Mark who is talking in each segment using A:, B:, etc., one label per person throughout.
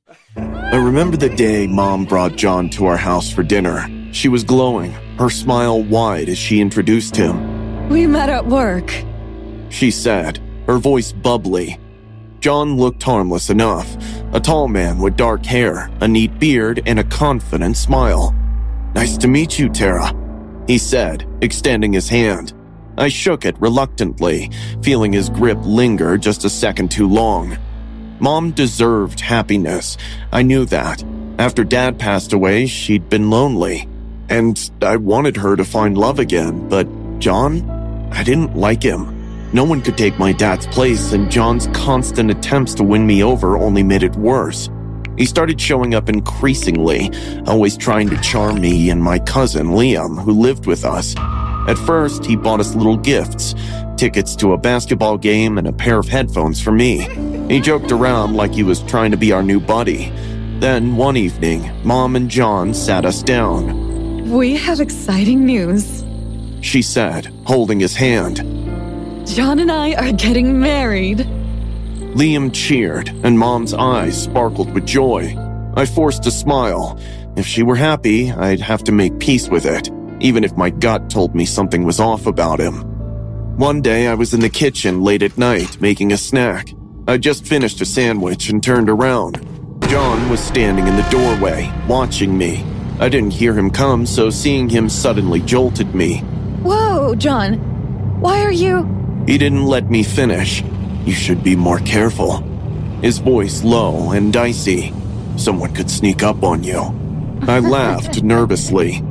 A: I remember the day Mom brought John to our house for dinner. She was glowing, her smile wide as she introduced him.
B: "We met at work,"
A: she said, her voice bubbly. John looked harmless enough, a tall man with dark hair, a neat beard, and a confident smile. "Nice to meet you, Tara," he said, extending his hand. I shook it reluctantly, feeling his grip linger just a second too long. Mom deserved happiness. I knew that. After Dad passed away, she'd been lonely. And I wanted her to find love again, but John? I didn't like him. No one could take my dad's place, and John's constant attempts to win me over only made it worse. He started showing up increasingly, always trying to charm me and my cousin, Liam, who lived with us. At first, he bought us little gifts, tickets to a basketball game and a pair of headphones for me. He joked around like he was trying to be our new buddy. Then, one evening, Mom and John sat us down.
B: "We have exciting news,"
A: she said, holding his hand.
B: "John and I are getting married."
A: Liam cheered, and Mom's eyes sparkled with joy. I forced a smile. If she were happy, I'd have to make peace with it, even if my gut told me something was off about him. One day, I was in the kitchen late at night, making a snack. I just finished a sandwich and turned around. John was standing in the doorway, watching me. I didn't hear him come, so seeing him suddenly jolted me.
B: "Whoa, John. Why are you—"
A: He didn't let me finish. "You should be more careful." His voice low and dicey. "Someone could sneak up on you." I laughed nervously.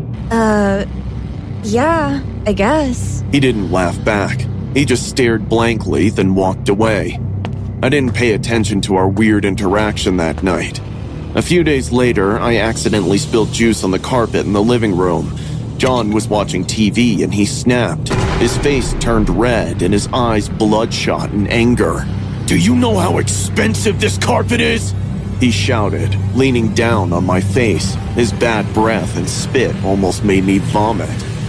B: Yeah, I guess."
A: He didn't laugh back. He just stared blankly, then walked away. I didn't pay attention to our weird interaction that night. A few days later, I accidentally spilled juice on the carpet in the living room. John was watching TV and he snapped. His face turned red and his eyes bloodshot in anger. "Do you know how expensive this carpet is?" he shouted, leaning down on my face. His bad breath and spit almost made me vomit.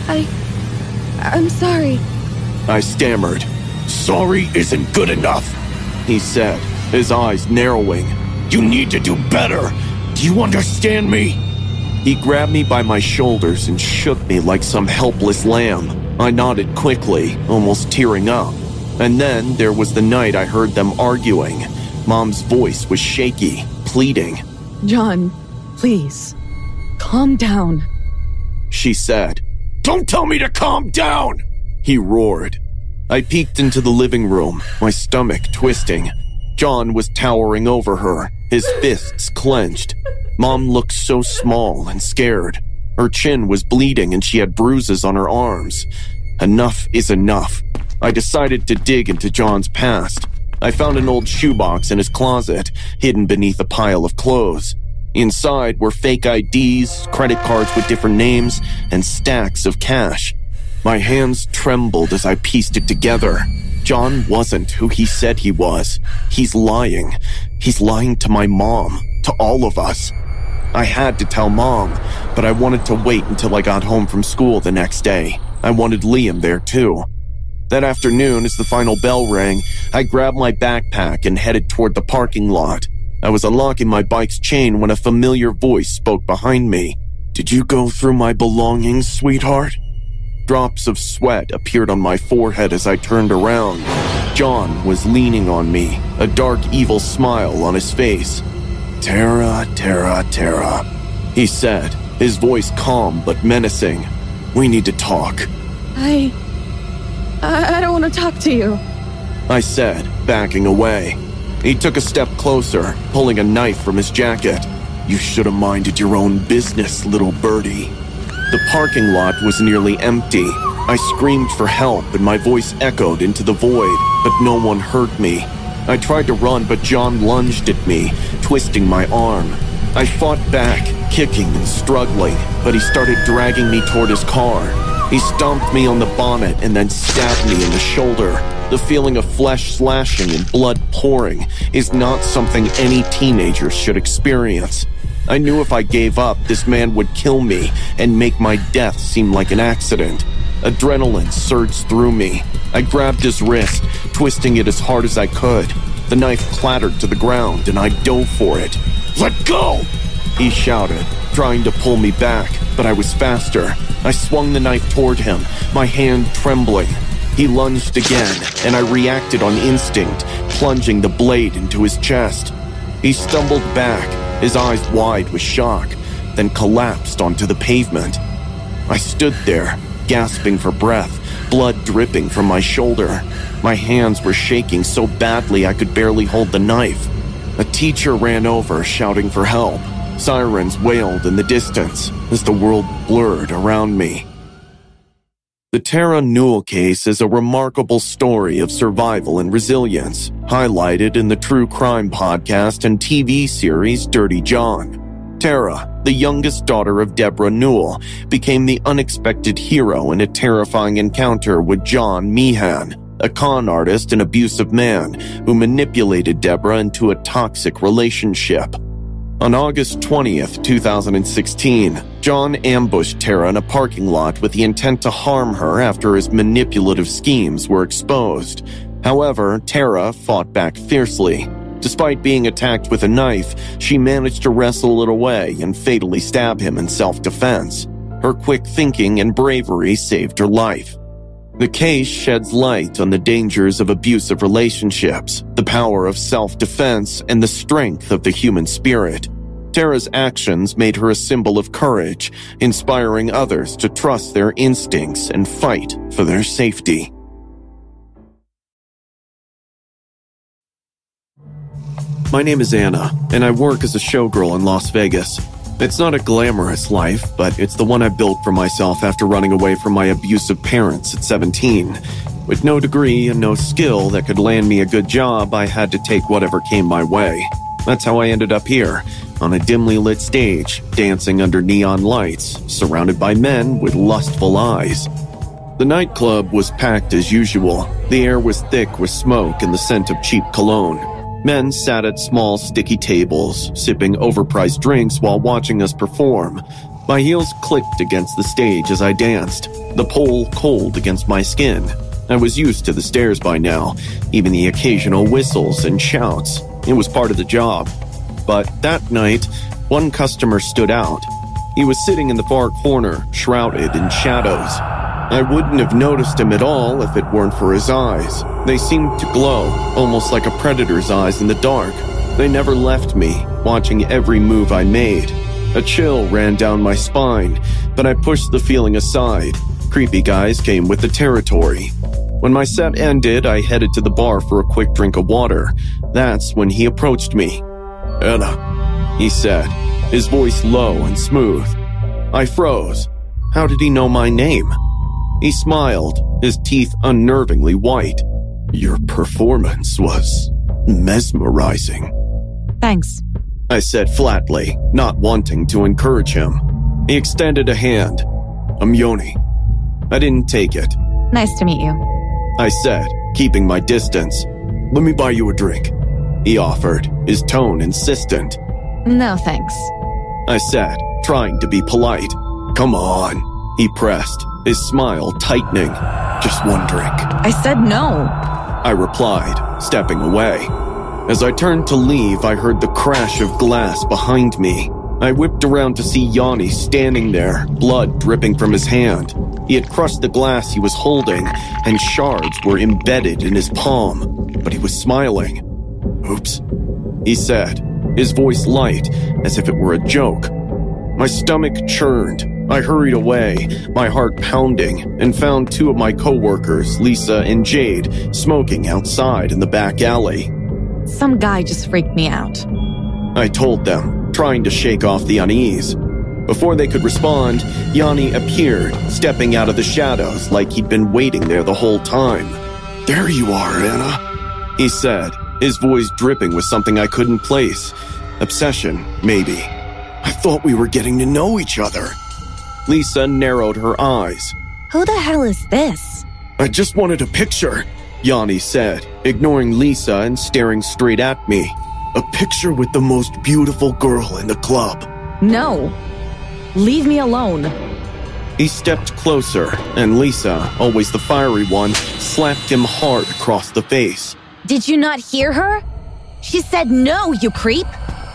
B: I'm sorry."
A: I stammered. "Sorry isn't good enough," he said, his eyes narrowing. "You need to do better. Do you understand me?" He grabbed me by my shoulders and shook me like some helpless lamb. I nodded quickly, almost tearing up. And then there was the night I heard them arguing. Mom's voice was shaky, pleading.
B: "John, please, calm down,"
A: she said. "Don't tell me to calm down!" he roared. I peeked into the living room, my stomach twisting. John was towering over her, his fists clenched. Mom looked so small and scared. Her chin was bleeding and she had bruises on her arms. Enough is enough. I decided to dig into John's past. I found an old shoebox in his closet, hidden beneath a pile of clothes. Inside were fake IDs, credit cards with different names, and stacks of cash. My hands trembled as I pieced it together. John wasn't who he said he was. He's lying. He's lying to my mom, to all of us. I had to tell Mom, but I wanted to wait until I got home from school the next day. I wanted Liam there too. That afternoon, as the final bell rang, I grabbed my backpack and headed toward the parking lot. I was unlocking my bike's chain when a familiar voice spoke behind me. "Did you go through my belongings, sweetheart?" Drops of sweat appeared on my forehead as I turned around. John was leaning on me, a dark, evil smile on his face. "Tara, Tara, Tara," he said, his voice calm but menacing. "We need to talk."
B: I don't want to talk to you,"
A: I said, backing away. He took a step closer, pulling a knife from his jacket. "You should have minded your own business, little birdie." The parking lot was nearly empty. I screamed for help and my voice echoed into the void, but no one heard me. I tried to run, but John lunged at me, twisting my arm. I fought back, kicking and struggling, but he started dragging me toward his car. He stomped me on the bonnet and then stabbed me in the shoulder. The feeling of flesh slashing and blood pouring is not something any teenager should experience. I knew if I gave up, this man would kill me and make my death seem like an accident. Adrenaline surged through me. I grabbed his wrist, twisting it as hard as I could. The knife clattered to the ground and I dove for it. Let go! He shouted, trying to pull me back, but I was faster. I swung the knife toward him, my hand trembling. He lunged again, and I reacted on instinct, plunging the blade into his chest. He stumbled back, his eyes wide with shock, then collapsed onto the pavement. I stood there, gasping for breath, blood dripping from my shoulder. My hands were shaking so badly I could barely hold the knife. A teacher ran over, shouting for help. Sirens wailed in the distance as the world blurred around me. The Tara Newell case is a remarkable story of survival and resilience, highlighted in the true crime podcast and TV series Dirty John. Tara, the youngest daughter of Deborah Newell, became the unexpected hero in a terrifying encounter with John Meehan, a con artist and abusive man who manipulated Deborah into a toxic relationship. On August 20th, 2016, John ambushed Tara in a parking lot with the intent to harm her after his manipulative schemes were exposed. However, Tara fought back fiercely. Despite being attacked with a knife, she managed to wrestle it away and fatally stab him in self-defense. Her quick thinking and bravery saved her life. The case sheds light on the dangers of abusive relationships, the power of self-defense, and the strength of the human spirit. Tara's actions made her a symbol of courage, inspiring others to trust their instincts and fight for their safety. My name is Anna, and I work as a showgirl in Las Vegas. It's not a glamorous life, but it's the one I built for myself after running away from my abusive parents at 17. With no degree and no skill that could land me a good job, I had to take whatever came my way. That's how I ended up here, on a dimly lit stage, dancing under neon lights, surrounded by men with lustful eyes. The nightclub was packed as usual. The air was thick with smoke and the scent of cheap cologne. Men sat at small, sticky tables, sipping overpriced drinks while watching us perform. My heels clicked against the stage as I danced, the pole cold against my skin. I was used to the stares by now, even the occasional whistles and shouts. It was part of the job. But that night, one customer stood out. He was sitting in the far corner, shrouded in shadows. I wouldn't have noticed him at all if it weren't for his eyes. They seemed to glow, almost like a predator's eyes in the dark. They never left me, watching every move I made. A chill ran down my spine, but I pushed the feeling aside. Creepy guys came with the territory. When my set ended, I headed to the bar for a quick drink of water. That's when he approached me. "Anna," he said, his voice low and smooth. I froze. How did he know my name? He smiled, his teeth unnervingly white. "Your performance was mesmerizing."
B: Thanks,
A: I said flatly, not wanting to encourage him. He extended a hand. "I'm Yoni." I didn't take it.
B: Nice to meet you,
A: I said, keeping my distance. "Let me buy you a drink," he offered, his tone insistent.
B: No thanks,
A: I said, trying to be polite. "Come on," he pressed, his smile tightening. "Just one drink."
B: I said no,
A: I replied, stepping away. As I turned to leave, I heard the crash of glass behind me. I whipped around to see Yanni standing there, blood dripping from his hand. He had crushed the glass he was holding, and shards were embedded in his palm, but he was smiling. "Oops," he said, his voice light, as if it were a joke. My stomach churned. I hurried away, my heart pounding, and found two of my coworkers, Lisa and Jade, smoking outside in the back alley.
B: Some guy just freaked me out,
A: I told them, trying to shake off the unease. Before they could respond, Yanni appeared, stepping out of the shadows like he'd been waiting there the whole time. "There you are, Anna," he said, his voice dripping with something I couldn't place. Obsession, maybe. "I thought we were getting to know each other." Lisa narrowed her eyes.
B: Who the hell is this?
A: "I just wanted a picture," Yanni said, ignoring Lisa and staring straight at me. "A picture with the most beautiful girl in the club."
B: No, leave me alone.
A: He stepped closer, and Lisa, always the fiery one, slapped him hard across the face.
B: Did you not hear her? She said no, you creep.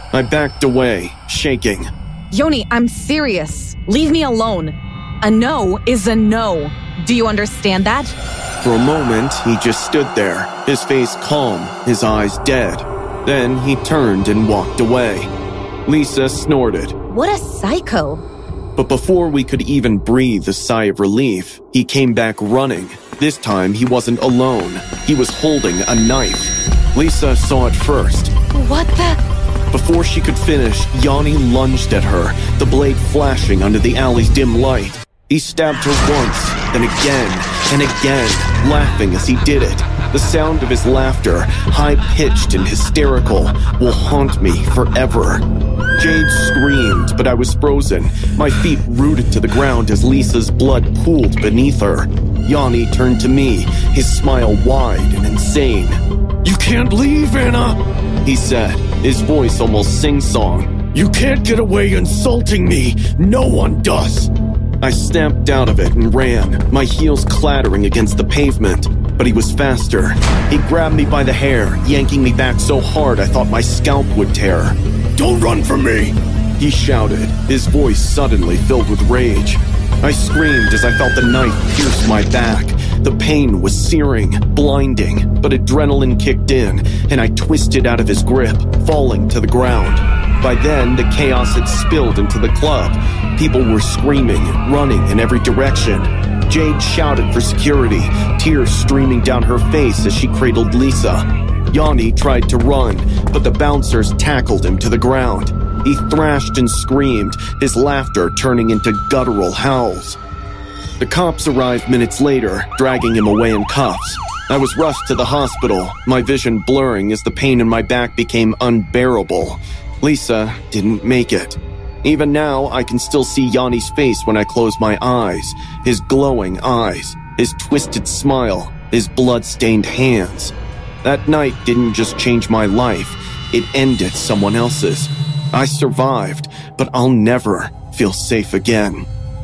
A: I backed away, shaking.
B: Yoni, I'm serious. Leave me alone. A no is a no. Do you understand that?
A: For a moment, he just stood there, his face calm, his eyes dead. Then he turned and walked away. Lisa snorted.
B: What a psycho.
A: But before we could even breathe a sigh of relief, he came back running. This time, he wasn't alone. He was holding a knife. Lisa saw it first.
B: What the?
A: Before she could finish, Yanni lunged at her, the blade flashing under the alley's dim light. He stabbed her once, then again, and again, laughing as he did it. The sound of his laughter, high-pitched and hysterical, will haunt me forever. Jade screamed, but I was frozen, my feet rooted to the ground as Lisa's blood pooled beneath her. Yanni turned to me, his smile wide and insane. "You can't leave, Anna," he said, his voice almost sing-song. "You can't get away insulting me. No one does." I snapped out of it and ran, my heels clattering against the pavement. But he was faster. He grabbed me by the hair, yanking me back so hard I thought my scalp would tear. "Don't run from me!" he shouted, his voice suddenly filled with rage. I screamed as I felt the knife pierce my back. The pain was searing, blinding, but adrenaline kicked in, and I twisted out of his grip, falling to the ground. By then, the chaos had spilled into the club. People were screaming, running in every direction. Jade shouted for security, tears streaming down her face as she cradled Lisa. Yanni tried to run, but the bouncers tackled him to the ground. He thrashed and screamed, his laughter turning into guttural howls. The cops arrived minutes later, dragging him away in cuffs. I was rushed to the hospital, my vision blurring as the pain in my back became unbearable. Lisa didn't make it. Even now, I can still see Yanni's face when I close my eyes, his glowing eyes, his twisted smile, his blood-stained hands. That night didn't just change my life, it ended someone else's. I survived, but I'll never feel safe again.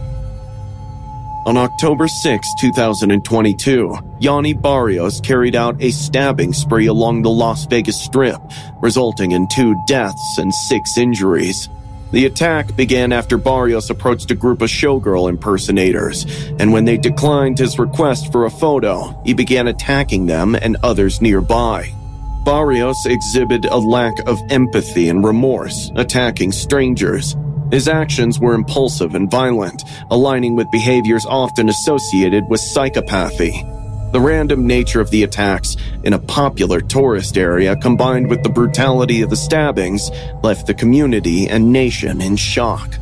A: On October 6, 2022, Yanni Barrios carried out a stabbing spree along the Las Vegas Strip, resulting in 2 deaths and 6 injuries. The attack began after Barrios approached a group of showgirl impersonators, and when they declined his request for a photo, he began attacking them and others nearby. Barrios exhibited a lack of empathy and remorse, attacking strangers. His actions were impulsive and violent, aligning with behaviors often associated with psychopathy. The random nature of the attacks in a popular tourist area combined with the brutality of the stabbings left the community and nation in shock.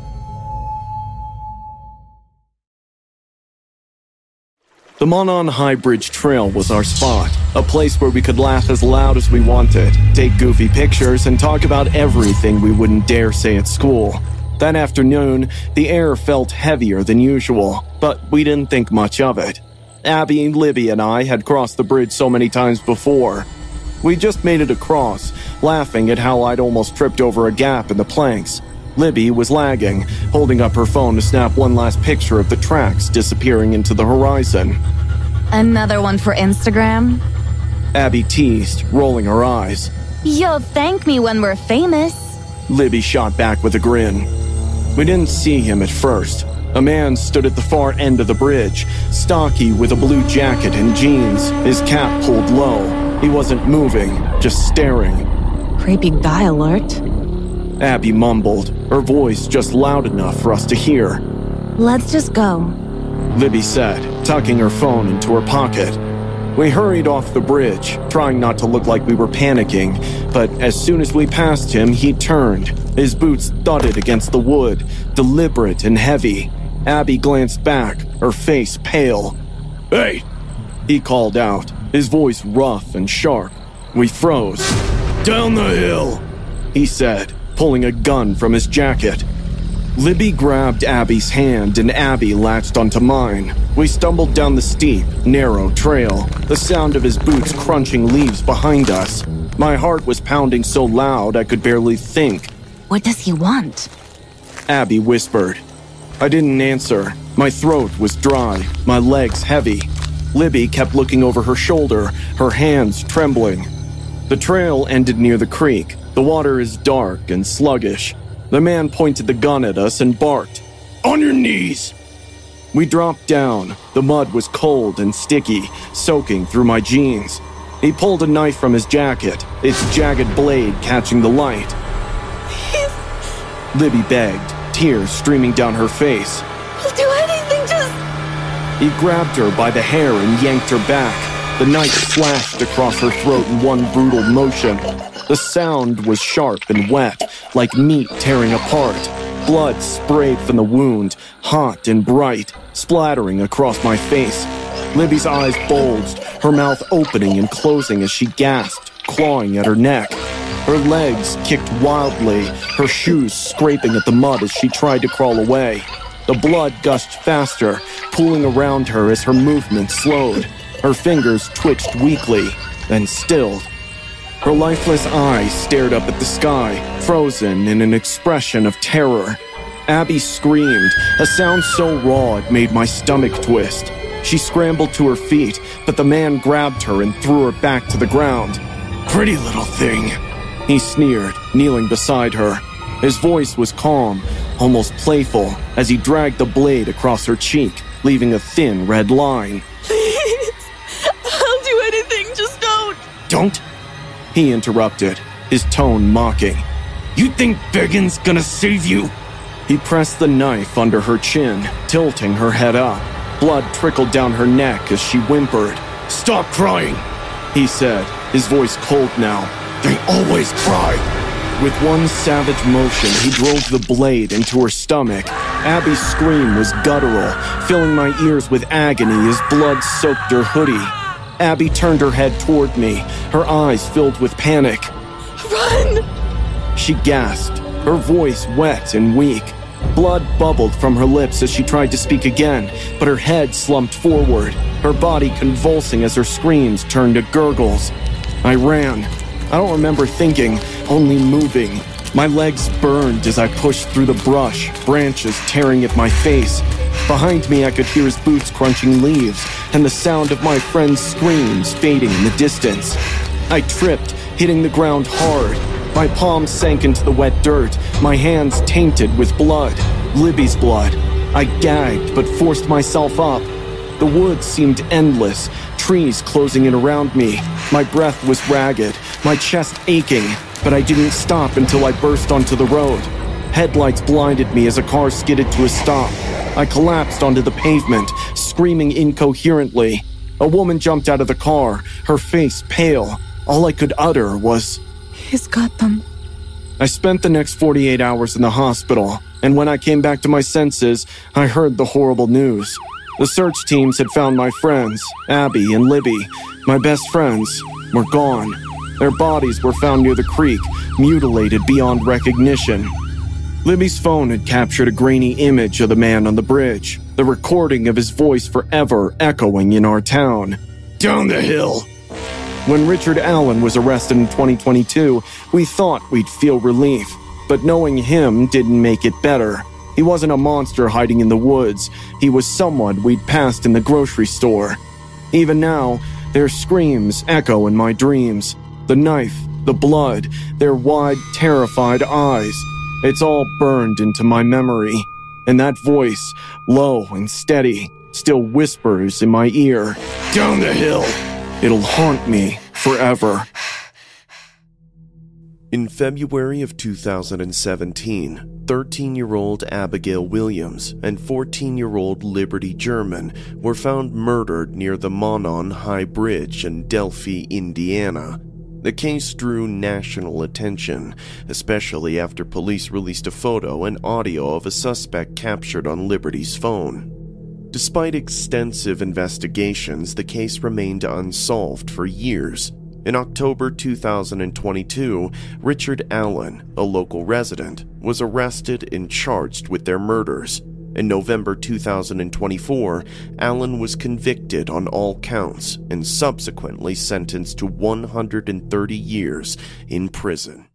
A: The Monon High Bridge Trail was our spot, a place where we could laugh as loud as we wanted, take goofy pictures, and talk about everything we wouldn't dare say at school. That afternoon, the air felt heavier than usual, but we didn't think much of it. Abby, Libby, and I had crossed the bridge so many times before. We just made it across, laughing at how I'd almost tripped over a gap in the planks. Libby was lagging, holding up her phone to snap one last picture of the tracks disappearing into the horizon.
B: Another one for Instagram?
A: Abby teased, rolling her eyes.
B: You'll thank me when we're famous.
A: Libby shot back with a grin. We didn't see him at first. A man stood at the far end of the bridge, stocky with a blue jacket and jeans, his cap pulled low. He wasn't moving, just staring.
B: Creepy guy alert.
A: Abby mumbled, her voice just loud enough for us to hear.
B: Let's just go,
A: Libby said, tucking her phone into her pocket. We hurried off the bridge, trying not to look like we were panicking, but as soon as we passed him, he turned. His boots thudded against the wood, deliberate and heavy. Abby glanced back, her face pale. "Hey!" he called out, his voice rough and sharp. We froze. "Down the hill," he said, pulling a gun from his jacket. Libby grabbed Abby's hand and Abby latched onto mine. We stumbled down the steep, narrow trail, the sound of his boots crunching leaves behind us. My heart was pounding so loud I could barely think.
B: What does he want?
A: Abby whispered. I didn't answer. My throat was dry, my legs heavy. Libby kept looking over her shoulder, her hands trembling. The trail ended near the creek. The water is dark and sluggish. The man pointed the gun at us and barked, "On your knees!" We dropped down. The mud was cold and sticky, soaking through my jeans. He pulled a knife from his jacket, its jagged blade catching the light.
B: Please.
A: Libby begged, tears streaming down her face.
B: I'll do anything, just...
A: He grabbed her by the hair and yanked her back. The knife flashed across her throat in one brutal motion. The sound was sharp and wet, like meat tearing apart. Blood sprayed from the wound, hot and bright, splattering across my face. Libby's eyes bulged, her mouth opening and closing as she gasped, clawing at her neck. Her legs kicked wildly, her shoes scraping at the mud as she tried to crawl away. The blood gushed faster, pooling around her as her movement slowed. Her fingers twitched weakly, then stilled. Her lifeless eyes stared up at the sky, frozen in an expression of terror. Abby screamed, a sound so raw it made my stomach twist. She scrambled to her feet, but the man grabbed her and threw her back to the ground. "Pretty little thing," he sneered, kneeling beside her. His voice was calm, almost playful, as he dragged the blade across her cheek, leaving a thin red line.
B: Please. I'll do anything, just don't.
A: "Don't?" He interrupted, his tone mocking. "You think begging's gonna save you?" He pressed the knife under her chin, tilting her head up. Blood trickled down her neck as she whimpered. "Stop crying," he said, his voice cold now. "They always cry." With one savage motion, he drove the blade into her stomach. Abby's scream was guttural, filling my ears with agony as blood soaked her hoodie. Abby turned her head toward me, her eyes filled with panic.
B: Run!
A: She gasped, her voice wet and weak. Blood bubbled from her lips as she tried to speak again, but her head slumped forward, her body convulsing as her screams turned to gurgles. I ran. I don't remember thinking, only moving. My legs burned as I pushed through the brush, branches tearing at my face. Behind me, I could hear his boots crunching leaves, and the sound of my friend's screams fading in the distance. I tripped, hitting the ground hard. My palms sank into the wet dirt, my hands tainted with blood, Libby's blood. I gagged, but forced myself up. The woods seemed endless, trees closing in around me. My breath was ragged, my chest aching, but I didn't stop until I burst onto the road. Headlights blinded me as a car skidded to a stop. I collapsed onto the pavement, screaming incoherently. A woman jumped out of the car, her face pale. All I could utter was,
B: He's got them.
A: I spent the next 48 hours in the hospital, and when I came back to my senses, I heard the horrible news. The search teams had found my friends, Abby and Libby, my best friends, were gone. Their bodies were found near the creek, mutilated beyond recognition. Libby's phone had captured a grainy image of the man on the bridge, the recording of his voice forever echoing in our town. "Down the hill!" When Richard Allen was arrested in 2022, we thought we'd feel relief, but knowing him didn't make it better. He wasn't a monster hiding in the woods. He was someone we'd passed in the grocery store. Even now, their screams echo in my dreams. The knife, the blood, their wide, terrified eyes. It's all burned into my memory. And that voice, low and steady, still whispers in my ear, "Down the hill!" It'll haunt me forever. In February of 2017, 13-year-old Abigail Williams and 14-year-old Liberty German were found murdered near the Monon High Bridge in Delphi, Indiana. The case drew national attention, especially after police released a photo and audio of a suspect captured on Liberty's phone. Despite extensive investigations, the case remained unsolved for years. In October 2022, Richard Allen, a local resident, was arrested and charged with their murders. In November 2024, Allen was convicted on all counts and subsequently sentenced to 130 years in prison.